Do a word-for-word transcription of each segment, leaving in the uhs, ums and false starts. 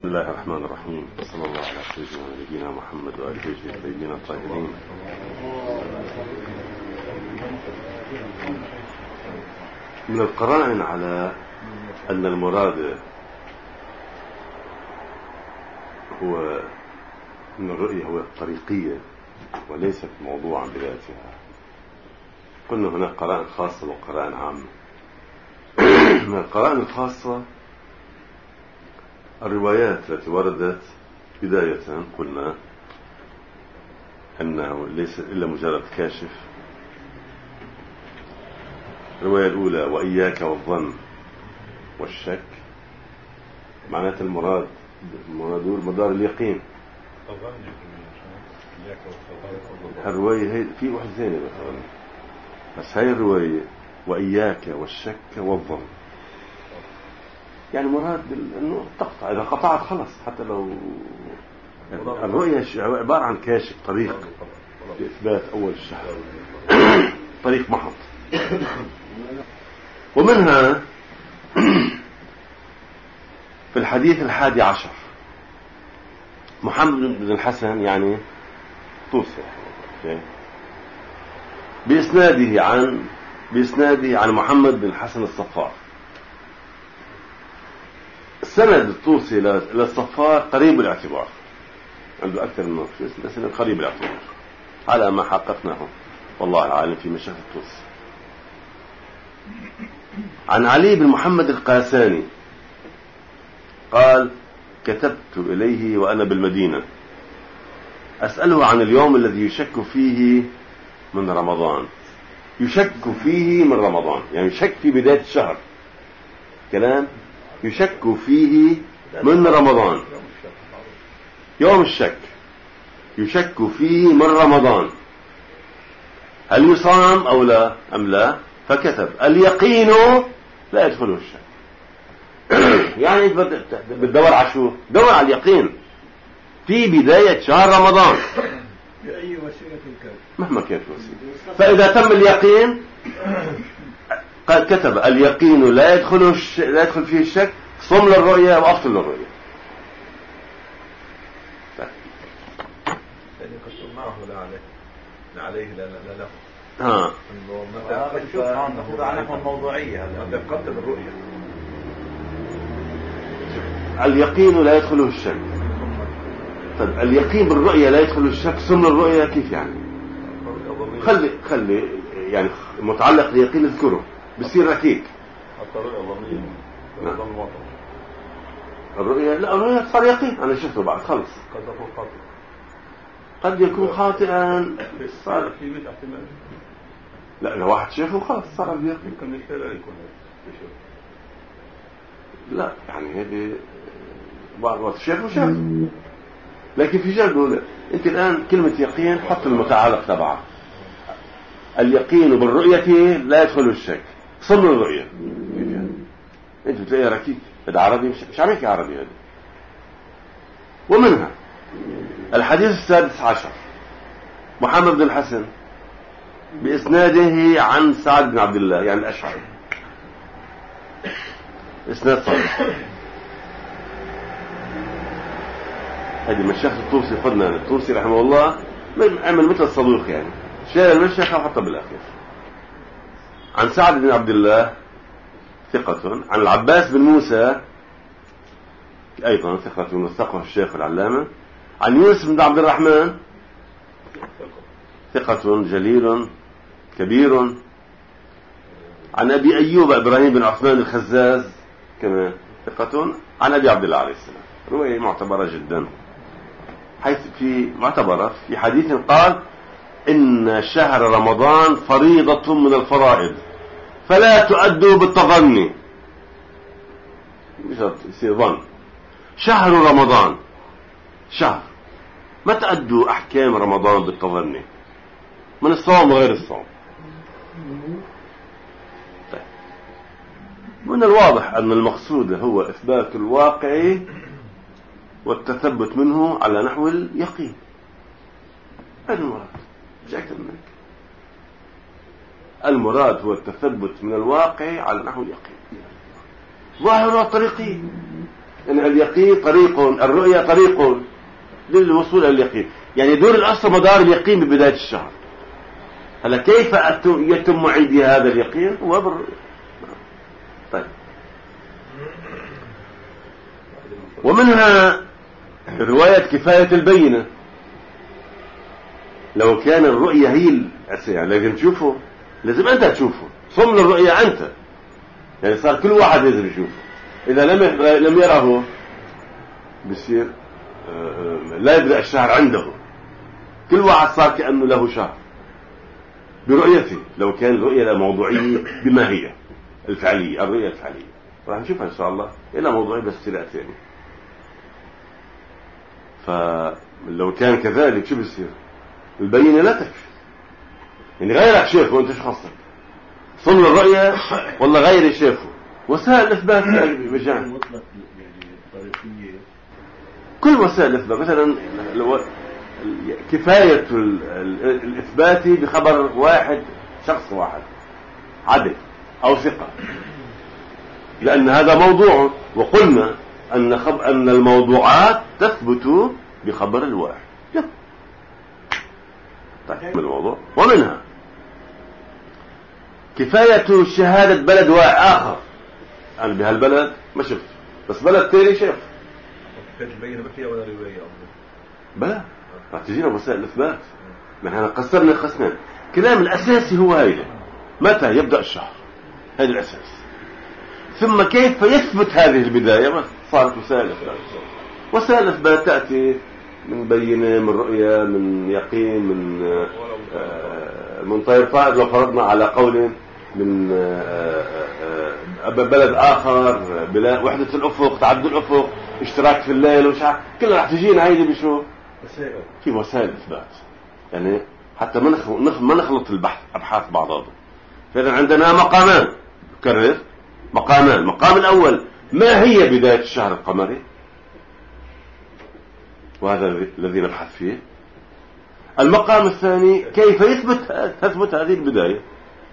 الله الرحمن الرحيم، صلى الله على سيدنا ونبينا محمد وآله الطيبين الطاهرين. من القرائن على أن المراد هو من الرؤية هو الطريقية وليست موضوعا بذاتها. قلنا هناك قرائن خاصة وقرائن عامة. من القرائن الخاصة الروايات التي وردت بداية، قلنا أنه ليس إلا مجرد كاشف. الرواية الأولى وإياك والظن والشك، معنات المراد المراد مدار اليقين. الرواية هي في واحد ثاني مثلا، بس هاي الرواية وإياك والشك والظن، يعني مراد انه تقطع، اذا قطعت خلص، حتى لو الرؤية عبارة عن كاشف طريق لإثبات أول الشهر، طريق محض. ومنها في الحديث الحادي عشر محمد بن الحسن يعني توصي بإسناده عن بإسناده عن محمد بن الحسن الصفار. السند الطوسي إلى الصفار قريب الاعتبار، عنده أكثر من نقطة، بس قريب الاعتبار على ما حققناه والله العالم في مشايخ الطوسي. عن علي بن محمد القاساني قال: كتبت إليه وأنا بالمدينة أسأله عن اليوم الذي يشك فيه من رمضان. يشك فيه من رمضان يعني يشك في بداية الشهر، كلام يشك فيه من رمضان، يوم الشك يشك فيه من رمضان، هل يصام أو لا أم لا؟ فكتب: اليقين لا يدخله الشك. يعني بتدور على شو؟ دور على اليقين في بداية شهر رمضان بأي وسيلة كان، مهما كانت وسيلة. فإذا تم اليقين قد كتب: اليقين لا يدخله الش... لا يدخل فيه الشك، صم للرؤية وأفطر للرؤية. يعني قد معه لا عليه لا عليه لا لا لا ها هذا شوف عنده عنه الموضوعية هذا قتل الرؤية. اليقين لا يدخله الشك. طيب اليقين بالرؤية لا يدخله الشك، صم للرؤية كيف يعني؟ خلي خلي يعني متعلق اليقين اذكره بصير ركيك. الرؤية ظنية. نعم. الرؤية لا الرؤية صار يقين، أنا شفته بعد خلص. قد يكون خاطئ. قد يكون خاطئا صار في مئة احتمال. لا لو واحد شافه خلص صار اليقين. يمكن الشارع يكون لا يعني هذه بعض الوقت شافه شافه، لكن في جلده انت الآن كلمة يقين حط المتعلق تبعها. اليقين بالرؤية لا يدخل الشك، صم الرؤية. انت بتلاقي ركيك هذا عربي، مش, مش عم يحكي عربي هذا. ومنها الحديث السادس عشر محمد بن الحسن بإسناده عن سعد بن عبد الله يعني الأشعري، إسناد صحيح. هذه مشايخ الطوسي، قلنا الطوسي رحمه الله عمل مثل الصدوق، يعني شايل المشيخ وحطه بالأخير. عن سعد بن عبد الله ثقة، عن العباس بن موسى أيضا ثقة وثقه الشيخ العلامة، عن يونس بن عبد الرحمن ثقة جليل كبير، عن أبي أيوب إبراهيم بن عثمان الخزاز كما ثقة، عن أبي عبد الله عليه السلام. رواية معتبرة جدا، حيث في معتبرة في حديث قال: إن شهر رمضان فريضة من الفرائض فلا تؤدوا بالتظني. يصير ظن. شهر رمضان شهر، ما تؤدوا أحكام رمضان بالتظني من الصوم وغير الصوم. طيب. من الواضح أن المقصود هو إثبات الواقع والتثبت منه على نحو اليقين. هذا المراد، مش أكثر منك. المراد هو التثبت من الواقع على نحو اليقين. ظاهرة طريقي، يعني اليقين طريق، الرؤية طريق للوصول إلى اليقين، يعني دور الأصل مدار اليقين ببداية الشهر. هلا كيف يتم عندي هذا اليقين؟ هو بالرؤية. طيب، ومنها رواية كفاية البينة. لو كان الرؤية هي يعني لازم تشوفه، لازم أنت تشوفه، صمن الرؤية أنت، يعني صار كل واحد لازم يشوفه. إذا لم لم يره بصير لا يبدأ الشهر عنده. كل واحد صار كأنه له شهر برؤيته، لو كان الرؤية موضوعية بما هي الفعلية، الرؤية الفعلية راح نشوفها إن شاء الله إلى موضوعية بس سرعة ثانية. فلو كان كذلك شو بيصير؟ البينة لا تكفي، يعني غيرك شافه وانت شو خصك؟ صمن الرؤية والله غيري شافه. وسائل الإثبات بجانب كل وسائل الإثبات، مثلا كفاية الإثبات بخبر واحد، شخص واحد عدل أو ثقة، لأن هذا موضوع، وقلنا أن خب... أن الموضوعات تثبت بخبر الواحد. طيب، من الموضوع. ومنها كفاية شهادة بلد واحد آخر، أنا بهالبلد ما شفت بس بلد تاني شاف. تبين بكية ولا رواية بلا راح تجينا وسائل الإثبات. نحن قسمنا قسمين. كلام الأساسي هو هيدا، متى يبدأ الشهر، هذا الأساس. ثم كيف يثبت هذه البداية، ما صارت وسائل الإثبات. وسائل الإثبات تأتي من بينة، من رؤية، من يقين، من آه من طير فائد. لو فرضنا على قول من آه آه بلد آخر، بلاد وحدة الأفق، تعدد الأفق، اشتراك في الليل ومش عارف، كلها راح تجينا هيدي بشو؟ في وسائل إثبات، يعني حتى ما نخ... ما نخلط البحث أبحاث بعضها. فإذا عندنا مقامان، كرر مقامان. المقام الأول ما هي بداية الشهر القمري، وهذا الذي نبحث فيه. المقام الثاني كيف يثبت تثبت هذه البداية.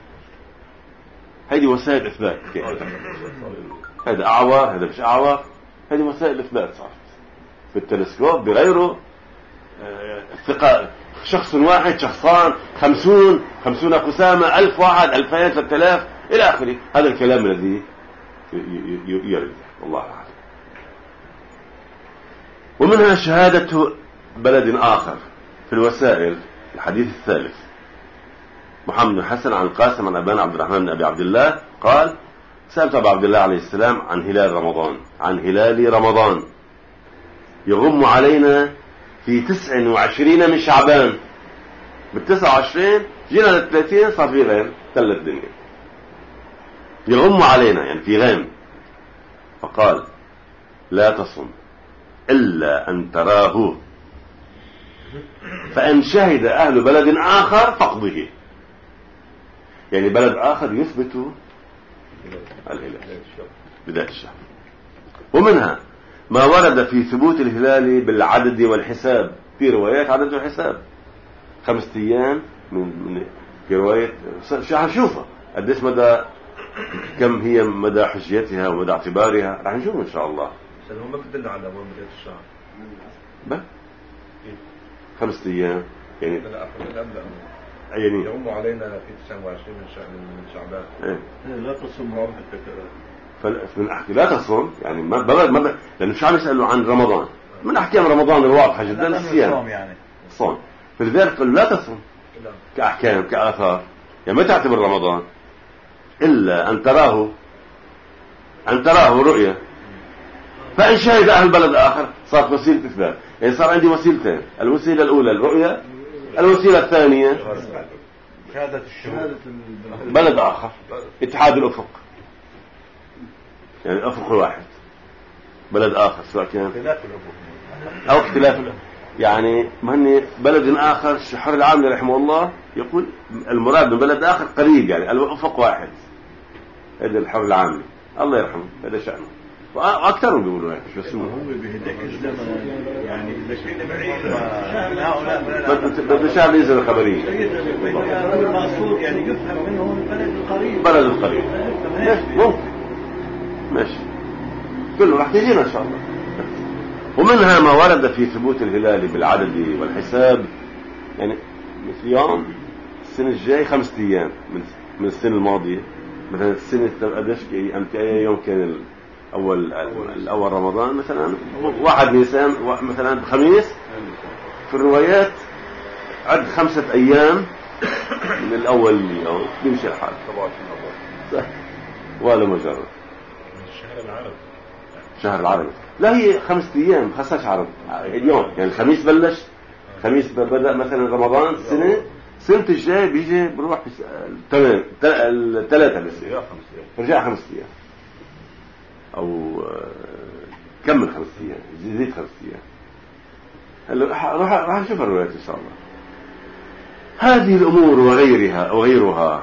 هذه وسائل إثبات. هذا أعور، هذا مش أعور، هذه وسائل إثبات صارت في التلسكوب بغيره. الثقة شخص واحد، شخصان، خمسون خمسون قسامة، ألف واحد، ألفين، ثلاثة آلاف إلى آخره. هذا الكلام الذي يرد، والله أعلم. ومنها شهادة بلد آخر في الوسائل. الحديث الثالث، محمد بن حسن عن القاسم عن أبان عبد الرحمن بن أبي عبد الله قال: سألت أبا عبد الله عليه السلام عن هلال رمضان عن هلال رمضان يغم علينا في تسع وعشرين من شعبان. بالتسع وعشرين جينا للثلاثين صار في غيم، تل الدنيا. يغم علينا يعني في غيم. فقال: لا تصم إلا أن تراه، فإن شهد أهل بلد آخر فاقضه. يعني بلد آخر يثبت الهلال بداية الشهر. ومنها ما ورد في ثبوت الهلال بالعدد والحساب. في روايات عدد وحساب، خمسة أيام من, من في رواية هنشوفها قديش مدى، كم هي مدى حجيتها ومدى اعتبارها، راح نشوف إن شاء الله. هم ما بتدل على وين بداية الشهر بس خمسة أيام يعني لا لا لا يعني يغم علينا في تسعة وعشرين من شعبان. ايه لا تصم من أحكي لا تصوم يعني ما بلد ما لأنه شو عم يسألوا عن رمضان، من أحكام رمضان الواضحة جدا الصيام يعني صوم. فلذلك قالوا لا تصوم كأحكام كآثار، يعني ما تعتبر رمضان إلا أن تراه أن تراه رؤية. فإن شهد أهل بلد آخر صارت وسيلة إثبات. يعني صار عندي وسيلتين، الوسيلة الأولى الرؤية، الوسيلة الثانية شهادة الشهود بلد آخر، اتحاد الأفق، يعني الأفق واحد بلد آخر سواء كان أو اختلاف يعني مهني بلد آخر. الشحر العامل رحمه الله يقول المراد من بلد آخر قريب، يعني الأفق واحد. هذا الحر العامل الله يرحمه، هذا شأنه، وأكثرهم بيقولوا هيك. مش بس هو بهداك الزمن يعني إذا كنا بعيد هؤلاء بده شعب ينزل الخبرية المقصود يعني يفهم منهم البلد القريب. بلد القريب ماشي ممكن ماشي. كله راح تجينا إن شاء الله. ومنها ما ورد في ثبوت الهلال بالعدد والحساب، يعني مثل يوم السنة الجاي خمسة أيام من من السنة الماضية، مثلا السنة قديش أمتى أي يوم كان الأول الأول رمضان مثلا واحد نيسان مثلا خميس، في الروايات عد خمسة أيام من الأول اليوم بيمشي الحال ولا مجرد الشهر العربي شهر العربي. لا هي خمسة أيام خاصة عرب اليوم، يعني الخميس بلش، خميس بدأ مثلا رمضان السنة سنة الجاي بيجي بروح تمام الثلاثة بس رجع خمسة أيام أو كمل خمسة أيام زيد خمسة أيام. هلا راح راح نشوف الروايات إن شاء الله. هذه الأمور وغيرها وغيرها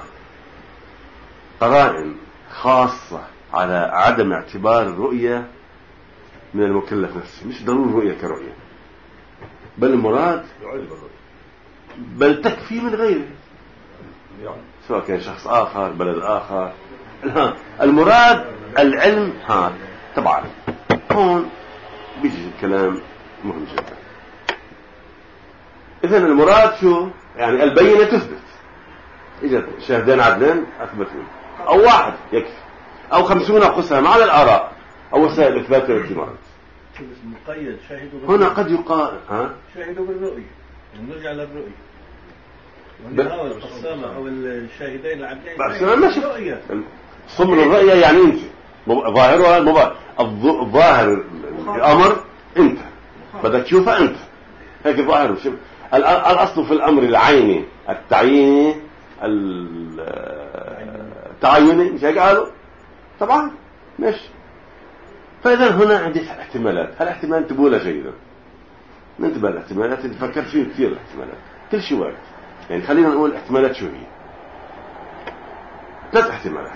قرائن خاصة على عدم اعتبار الرؤية من المكلف نفسه، مش ضروري الرؤية كرؤية، بل المراد بل تكفي من غيره، سواء كان شخص آخر بلد آخر. المراد العلم ها طبعا. هون بيجي الكلام مهم جدا. إذن المراد شو؟ يعني البينة تثبت، إجت شاهدين عدلين أثبتون، أو واحد يكفي، أو خمسون قسم على الآراء أو وسائل إثبات الاعتماد. مقيد شاهدوا هنا قد يقال ها شاهدوا بالرؤية، نرجع للرؤية. هؤلاء القسامة أو الشاهدين العدلين بس ماشي صمر الرؤية، يعني أنت ظاهرها المبا... الظاهر الأمر أنت بدك تشوفها أنت، هيك ظاهر. الأصل في الأمر العيني التعييني التعيني، مش هيك قالوا طبعا ماشي. فإذا هنا عندي احتمالات، هالاحتمال تقولها جيدا، ننتبه الاحتمالات اللي فكر فيه كثير. الاحتمالات كل شيء وارد، يعني خلينا نقول احتمالات شو هي. ثلاث احتمالات.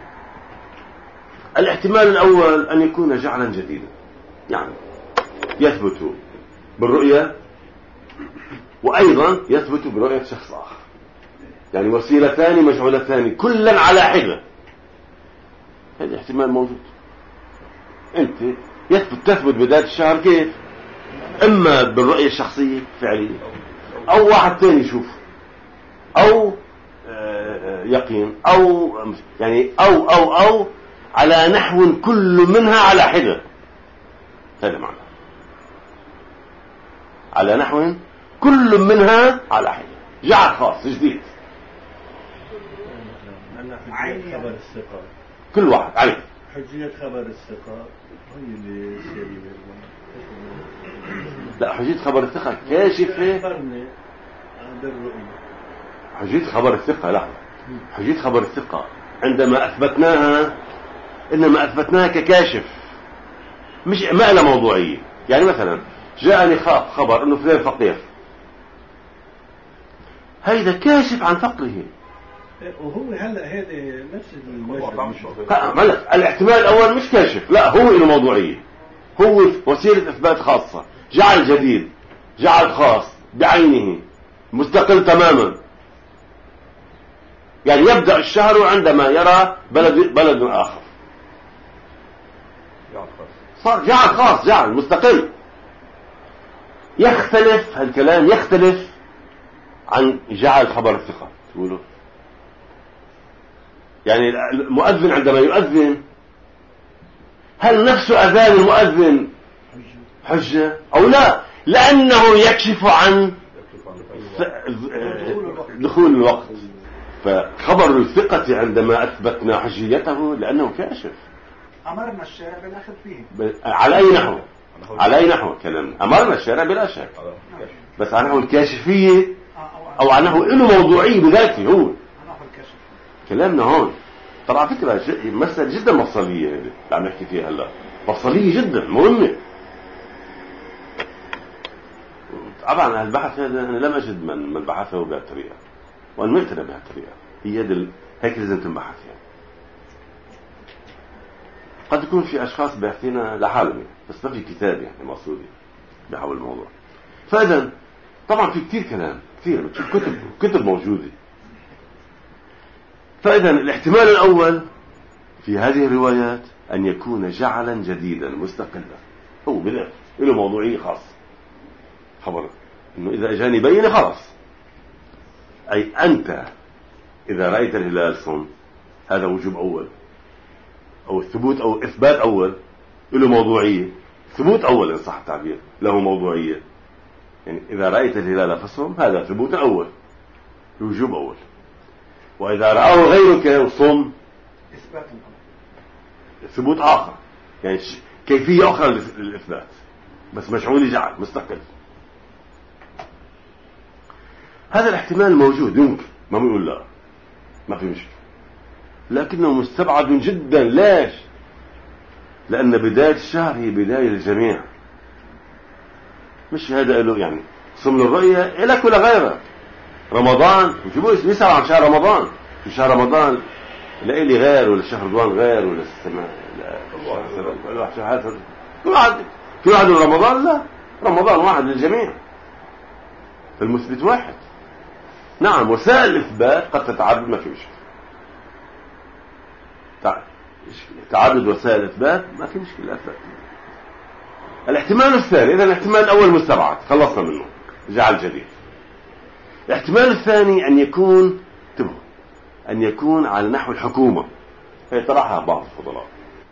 الاحتمال الأول أن يكون جعلا جديدا، يعني يثبت بالرؤية وأيضا يثبت برؤية شخص آخر، يعني وسيلتان مجعولتان كلا على حدة. هذا احتمال موجود. أنت يثبت تثبت بداية الشهر كيف؟ إما بالرؤية الشخصية فعلية، أو واحد ثاني يشوف، أو يقين، أو يعني أو أو أو على نحو كل منها على حدة. هذا معنى على نحو كل منها على حدة، جعل خاص جديد. حجية خبر الثقة كل واحد عليه حجية خبر الثقة هي اللي لا حجية خبر الثقة كاشفة. حجية خبر الثقة لا حجية خبر الثقة عندما أثبتناها إنما أثبتناها ككاشف، مش ما لها موضوعية. يعني مثلا جاءني خبر إنه فلان فقير، هيدا كاشف عن فقره، وهو هلا هذا نفس المشهد. الاحتمال الأول مش كاشف، لا هو له موضوعية، هو وسيلة إثبات خاصة، جعل جديد، جعل خاص بعينه مستقل تماما. يعني يبدأ الشهر عندما يرى بلد بلد آخر، صار جعل خاص، جعل مستقل. يختلف هالكلام، يختلف عن جعل خبر الثقة. تقولوا يعني المؤذن عندما يؤذن هل نفس أذان المؤذن حجة أو لا؟ لأنه يكشف عن دخول الوقت. فخبر الثقة عندما أثبتنا حجيته لأنه كاشف. أمرنا الشارع بالأخذ فيه على أي نحو؟ على أي نحو كلام؟ أمرنا الشارع بلا شك، بس عنه الكاشفية أو عنه إنه موضوعي بذاته. هو كلامنا هون ترى على فكرة مسألة جدا مفصلية اللي عم نحكي فيها هلا، مفصلية جدا مهمة. طبعا البحث هذا أنا لم أجد من من بحثه بهالطريقة، وأنا مقتنع بهالطريقة. هي دل... هيك لازم تنبحث. يعني قد يكون في أشخاص باحثين لحالهم، بس ما في كتاب يعني مقصودي بحول الموضوع. فإذا طبعا في كتير كلام، كتير بتشوف كتب كتب موجودة. فإذا الاحتمال الأول في هذه الروايات أن يكون جعلا جديدا مستقلا، هو بذاته له موضوعية خاصة. خبر إنه إذا أجاني بينة خلاص، أي أنت إذا رأيت الهلال صم، هذا وجوب أول، أو الثبوت أو إثبات أول، له موضوعية. ثبوت أول إن صح التعبير، له موضوعية. يعني إذا رأيت الهلال فصم، هذا ثبوت أول، وجوب أول. وإذا رآه غيرك وصم، ثبوت آخر، يعني كيفية أخرى للإثبات، بس مشعول جعل مستقل. هذا الاحتمال موجود، يمكن، ما بنقول لا، ما في مشكلة، لكنه مستبعد جدا. ليش؟ لأن بداية الشهر هي بداية الجميع، مش هذا له يعني صم الرؤية لك ولا غيره. رمضان وجيبوا يسأل عن شهر رمضان، في شهر رمضان لا لي غير، ولا شهر رمضان غير، ولا السماء كل واحد كل واحد كل واحد رمضان، لا، رمضان واحد للجميع، فالمثبت واحد. نعم، وسائل الإثبات قد تتعدد، ما في مشكلة، تعدد وسائل الإثبات ما في مشكلة. أثبت الاحتمال الثاني، إذا الاحتمال الأول مستبعد خلصنا منه، جعل جديد. الاحتمال الثاني أن يكون تبه أن يكون على نحو الحكومة، هي طرحها بعض الفضلاء.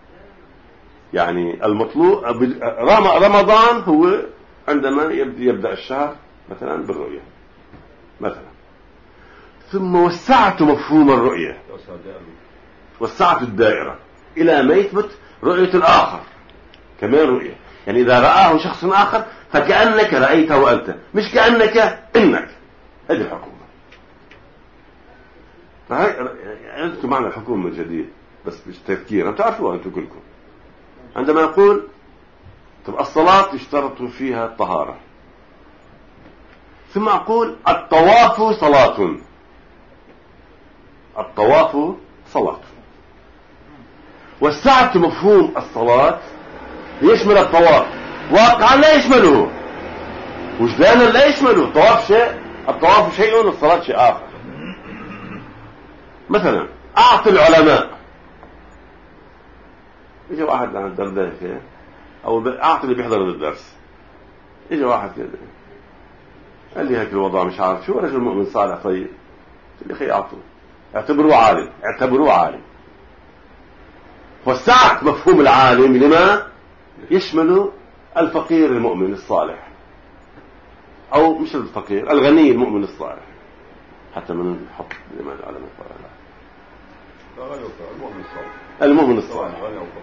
يعني المطلوب رمضان هو عندما يبدأ الشهر مثلا بالرؤية مثلا، ثم وسعت مفهوم الرؤية، وسعت الدائرة إلى ما يثبت رؤية الآخر كمان رؤية. يعني إذا رآه شخص آخر فكأنك رأيته أنت، مش كأنك إنك. هذه الحكومة. أنتم معنى الحكومة الجديد بس مش تذكير، أنتم تعرفوها أنتم كلكم. عندما يقول طب الصلاة يشترط فيها الطهارة، ثم أقول الطواف صلاة، الطواف صلاة، وسعت مفهوم الصلاة يشمل الطواف، واقعا لا يشمله، وجدانا لا يشمله. الطواف شيء، الطواف شيء، والصلاة شيء آخر. مثلا أعطي العلماء، يجي واحد عن الدرداء أو أعطي اللي بيحضر الدرس، يجي واحد كده قال لي هيك الوضع مش عارف شو، رجل مؤمن صالح طيب، اللي خي أعطوه، اعتبروه عالم، اعتبروه عالم. وسعت مفهوم العالم لما يشمل الفقير المؤمن الصالح، أو مش الفقير، الغني المؤمن الصالح، حتى من نحط لما العالم الصالح، المؤمن الصالح.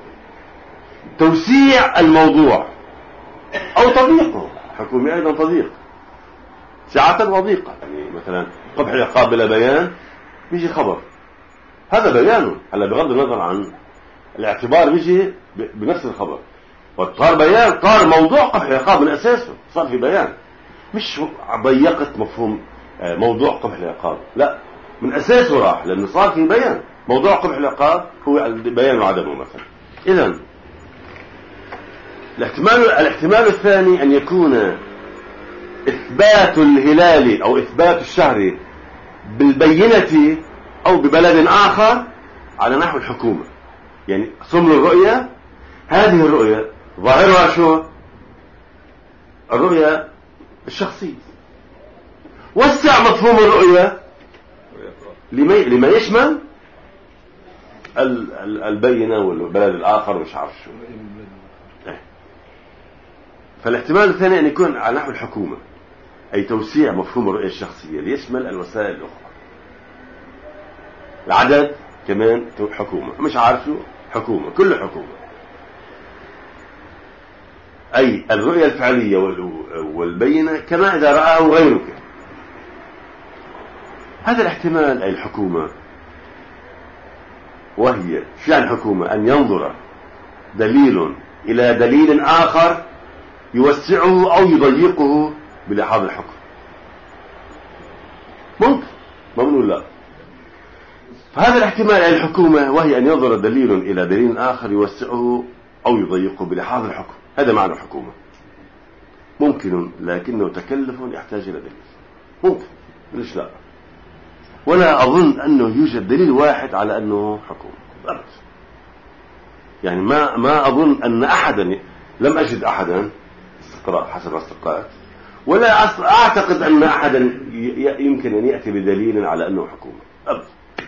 توسيع الموضوع أو تضييقه، حكومي أيضا تضييق، سعة وضيقة. يعني مثلا قبح العقاب بلا بيان، بيجي خبر، هذا بيانه، هلا بغض النظر عن الاعتبار بيجي بنفس الخبر، وصار بيان، صار موضوع قبح العقاب من أساسه، صار في بيان، مش ضيقت مفهوم موضوع قبح العقاب، لا، من أساسه راح، لأنه صار في بيان. موضوع قبح العقاب هو البيان وعدمه مثلا. إذن الاحتمال الاحتمال الثاني أن يكون إثبات الهلال أو إثبات الشهر بالبينة أو ببلد آخر على نحو الحكومة. يعني صمل الرؤية، هذه الرؤية ظاهرها شو؟ الرؤية الشخصية. وسع مفهوم الرؤية لما يشمل البينة والبلد الآخر مش عارف شو. فالاحتمال الثاني أن يكون على نحو الحكومة، أي توسيع مفهوم الرؤية الشخصية ليشمل الوسائل الأخرى. العدد كمان حكومة، مش عارف شو حكومة، كله حكومة. أي الرؤية الفعلية والبينة كما إذا رآه غيرك. هذا الاحتمال أي الحكومة، وهي شأن الحكومة أن ينظر دليل إلى دليل آخر يوسعه أو يضيقه بلحاظ الحكم. ممكن، ما بنقول لا. فهذا الاحتمال أي الحكومة، وهي أن ينظر دليل إلى دليل آخر يوسعه أو يضيقه بلحاظ الحكم. هذا معنى الحكومة. ممكن، لكنه تكلف يحتاج إلى دليل. ممكن، ليش لا؟ ولا أظن أنه يوجد دليل واحد على أنه حكومة أبدا. يعني ما ما أظن أن أحدا، لم أجد أحدا استقراء حسب استقراءات، ولا أعتقد أن أحدا يمكن أن يأتي بدليل على أنه حكومة أبدا.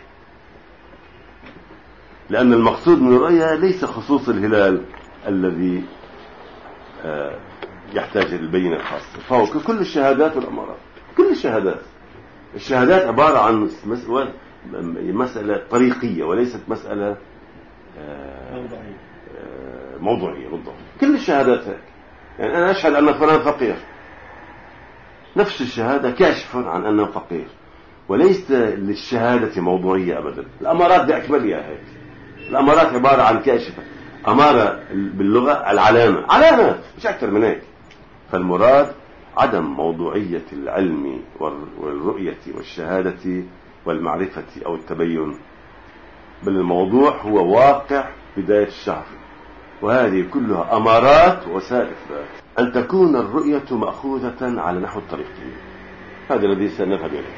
لأن المقصود من الرؤية ليس خصوص الهلال الذي يحتاج إلى البينة الخاصة، فهو كل الشهادات والأمارات، كل الشهادات. الشهادات عبارة عن مسألة طريقية وليست مسألة موضوعية بالضبط. كل الشهادات هيك، يعني أنا أشهد أن فلان فقير، نفس الشهادة كاشف عن أنه فقير، وليس للشهادة موضوعية أبدا. الأمارات بأكملها هيك، الأمارات عبارة عن كاشفة. أمارة باللغة العلامة، علامات مش أكثر من هيك. فالمراد عدم موضوعية العلم والرؤية والشهادة والمعرفة أو التبين، بل الموضوع هو واقع بداية الشهر، وهذه كلها أمارات وسائل إثبات. أن تكون الرؤية مأخوذة على نحو الطريقية، هذا الذي سنذهب إليه،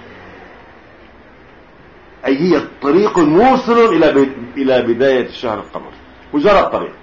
أي هي الطريق موصل إلى إلى بداية الشهر القمر، مجرد طريق.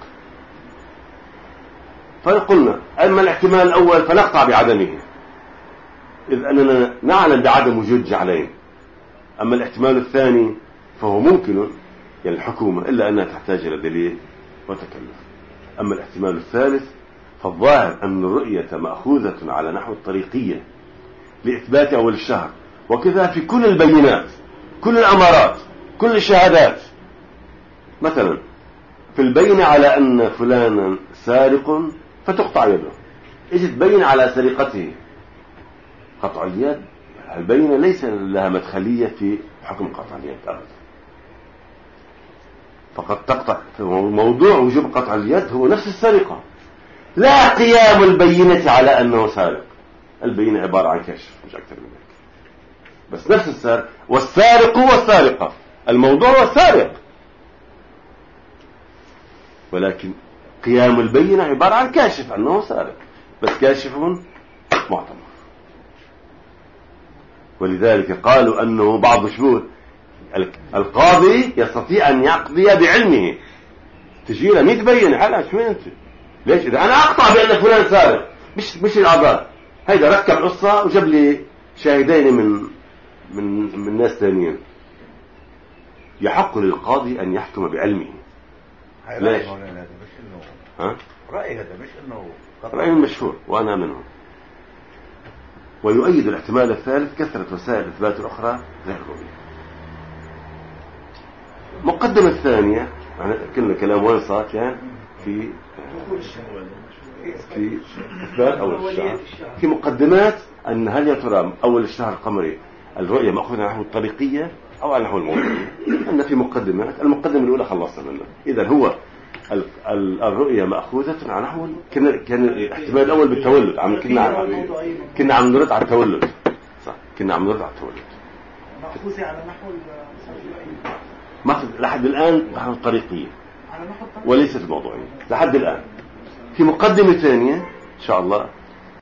فقلنا أما الاحتمال الأول فنقطع بعدمه، إذ أننا نعلم بعدم وجود جعلين. أما الاحتمال الثاني فهو ممكن، يعني الحكومة، إلا أنها تحتاج إلى دليل وتكلف. أما الاحتمال الثالث فالظاهر أن الرؤية مأخوذة على نحو الطريقية لإثبات أول الشهر، وكذا في كل البينات، كل الأمارات، كل الشهادات. مثلا في البين على أن فلانا سارق فتقطع يده، إذا تبين على سرقته قطع اليد، البينة ليس لها مدخلية في حكم قطع اليد أبدا، فقد تقطع. موضوع وجوب قطع اليد هو نفس السرقة، لا قيام البينة على أنه سارق. البينة عبارة عن كشف مش أكثر من ذلك، بس نفس السارق. والسارق والسارقة، الموضوع هو السارق، ولكن قيام البينة عبارة عن كاشف أنه سارق، بس كاشف معتبر. ولذلك قالوا أنه بعض شهود القاضي يستطيع أن يقضي بعلمه. تجي له مية بينة، حلا شو أنت ليش؟ إذا أنا أقطع بأن فلان سارق، مش مش الأعضاء، هيدا ركب قصة وجاب لي شاهدين من من من ناس ثانيين، يحق للقاضي أن يحكم بعلمه. ليش؟ ها؟ رأي هذا مش إنه رأي مشهور وأنا منهم. ويؤيد الاحتمال الثالث كثرة وسائل الإثبات الأخرى غير الرؤية. مقدمة الثانية، يعني كنا كلام وين صار كان في في إثبات أول الشهر. في مقدمات أن هل يا ترى أول الشهر القمري الرؤية مأخوذة على نحو الطريقية أو على نحو الموضوعية؟ أن في مقدمات، المقدمة الأولى خلصنا منها. إذا هو الرؤية مأخوذة على نحو، كان كان الاحتمال الأول بالتولد، عم كنا عم كنا عم نرد على التولد، صح، كنا عم نرد على التولد. مأخوذة على نحو ما لحد الآن نحو الطريقية وليست الموضوعية لحد الآن. في مقدمة ثانية إن شاء الله